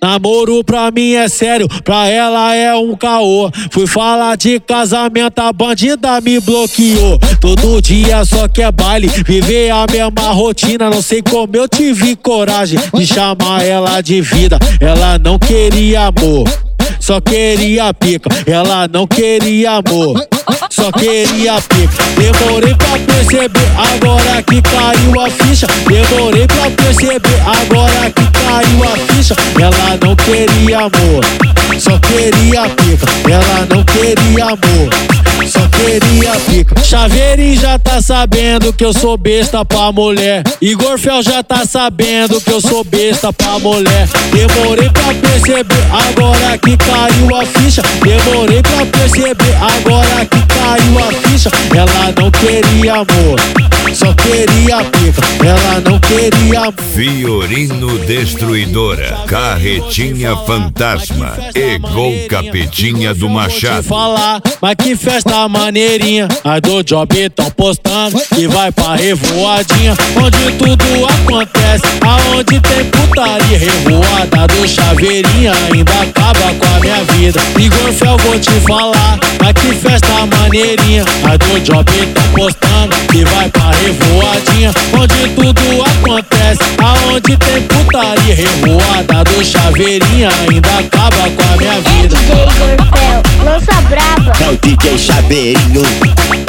Namoro pra mim é sério, pra ela é um caô. Fui falar de casamento, a bandida me bloqueou. Todo dia só quer baile, viver a mesma rotina. Não sei como eu tive coragem de chamar ela de vida. Ela não queria amor, só queria pica. Ela não queria amor, só queria pica. Demorei pra perceber, agora que caiu a ficha. Demorei pra perceber, agora que caiu a ficha. Ela não queria amor, só queria pica. Ela não queria amor, só queria pica. Chaveirinho já tá sabendo que eu sou besta pra mulher. Igor Fel já tá sabendo que eu sou besta pra mulher. Demorei pra perceber, agora que caiu a ficha. Demorei pra perceber, agora que caiu a ficha. Ela não queria amor, só queria pica. Ela não queria amor. Fiorino Destruidora, Carretinha Fantasma e Gol Capetinha do Machado. Vou te falar, mas que festa maneirinha. As do Job tão postando que vai pra revoadinha, onde tudo acontece, aonde tem putaria. Revoada do Chaveirinha ainda acaba com a minha vida. Igor Fel, vou te falar, mas que festa maneirinha. As do Job tão postando que vai pra revoadinha, onde tudo acontece, aonde tem putaria. Revoada do Chaveirinha ainda acaba com a minha vida. DJ Igor Fel, lança braba. É o DJ Chaveirinho.